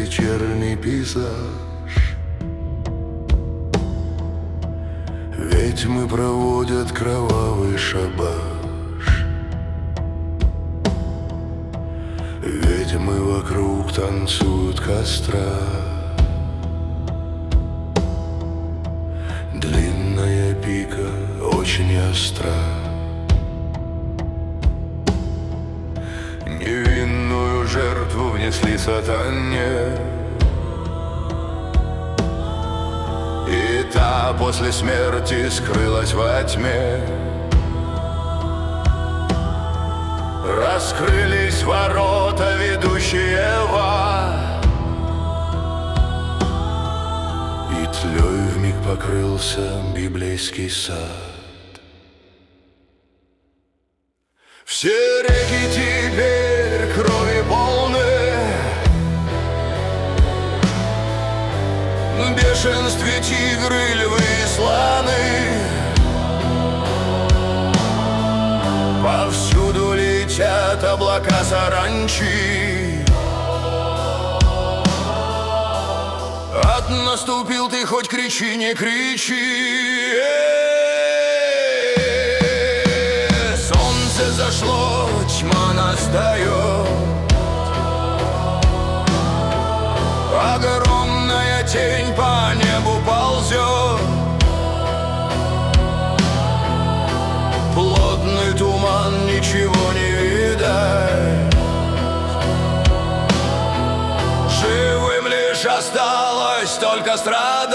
вечерний пейзаж. Ведьмы проводят кровавый шабаш. Ведьмы вокруг танцуют костра. Длинная пика очень остра. Невинную жертву внесли сатане, и та после смерти скрылась во тьме. Раскрылись ворота, ведущие в ад, и тлёй вмиг покрылся библейский сад. Все реки теперь крови полны, в бешенстве тигры, львы и слоны. Повсюду летят облака саранчи. Наступил ты, хоть кричи, не кричи. Солнце зашло, тьма настает. Огромная тень по небу ползет. Плотный туман, ничего не видать. Живым лишь осталось только страдать.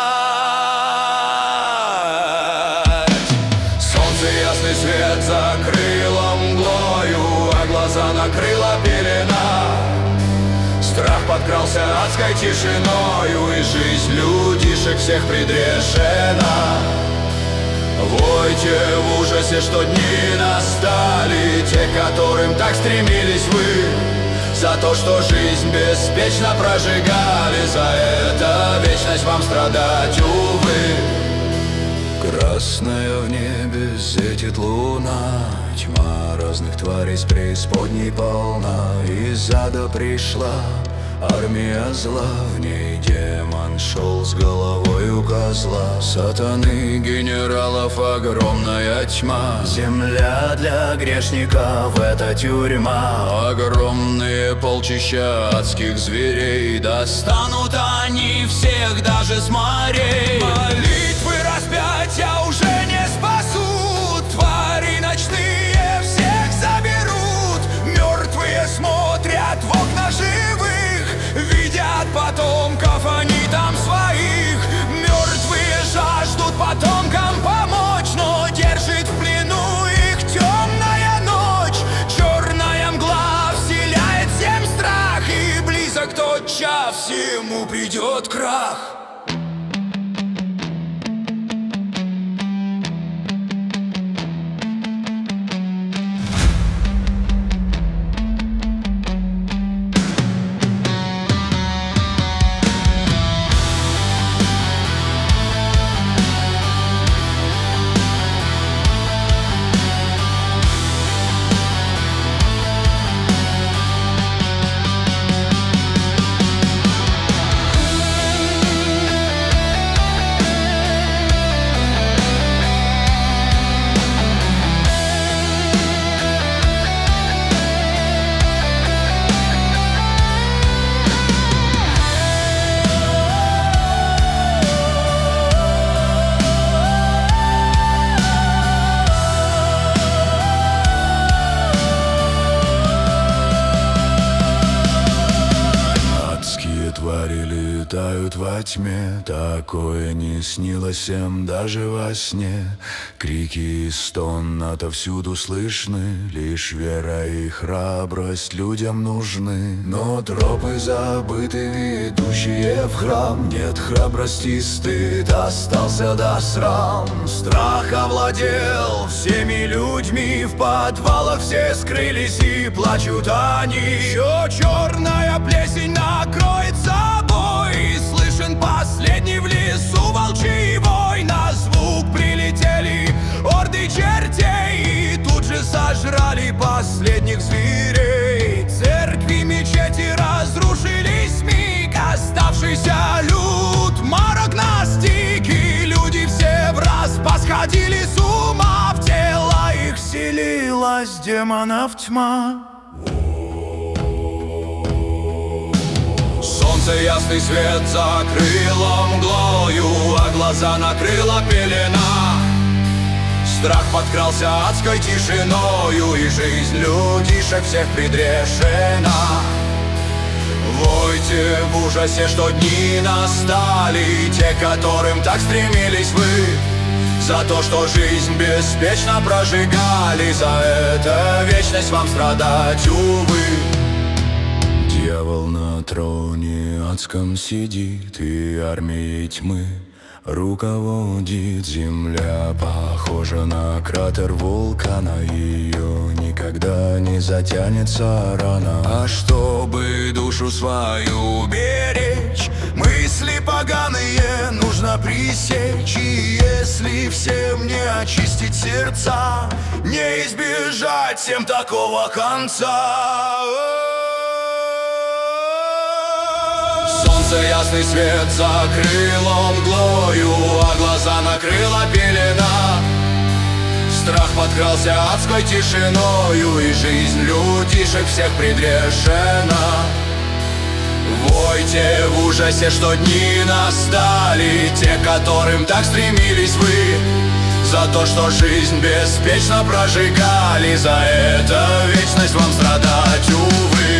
Солнце ясный свет закрыло мглою, а глаза накрыла пелена. Страх подкрался адской тишиною, и жизнь людишек всех предрешена. Войте в ужасе, что дни настали, те, которым так стремились вы, за то, что жизнь беспечно прожигали, за это вечность вам страдать, увы. Красная в небе светит луна, тьма разных тварей с преисподней полна. Из ада пришла армия зла, в ней демон шел с головой у козла. Сатаны генералов огромная тьма, земля для грешников — это тюрьма. Огромные полчища адских зверей, достанут они всех даже с морей. Молитвы распятия уже не спасут, твари ночные всех заберут. Мертвые смотрят в окна живых, видят потомков они там своих. Мертвые жаждут потомкам помочь, но держит в плену их темная ночь. Черная мгла вселяет всем страх, и близок тот час, всему придет крах. Твари летают во тьме, такое не снилось всем даже во сне. Крики и стон отовсюду слышны, лишь вера и храбрость людям нужны. Но тропы забыты, ведущие в храм, нет храбрости и стыд остался до срам. Страх овладел всеми людьми, в подвалах все скрылись и плачут они. Еще черная плесень накроет собой, слышен последний в лесу волчий вой. На звук прилетели орды чертей, и тут же сожрали последних зверей. Церкви, мечети разрушились миг, власть демонов тьма. Солнце ясный свет закрыло мглою, а глаза накрыла пелена. Страх подкрался адской тишиною, и жизнь людишек всех предрешена. Войте в ужасе, что дни настали, те, которым так стремились вы, за то, что жизнь беспечно прожигали, за это вечность вам страдать, увы. Дьявол на троне адском сидит, и армией тьмы руководит. Земля похожа на кратер вулкана, ее никогда не затянется рана. А чтобы душу свою беречь, мысли поганые нужно пресечь. И если всем не очистить сердца, не избежать всем такого конца. Солнце ясный свет закрыло мглою, а глаза накрыла пелена. Страх подкрался адской тишиною, и жизнь людишек всех предрешена. Войте в ужасе, что дни настали, те, которым так стремились вы, за то, что жизнь беспечно прожигали, за это вечность вам страдать, увы.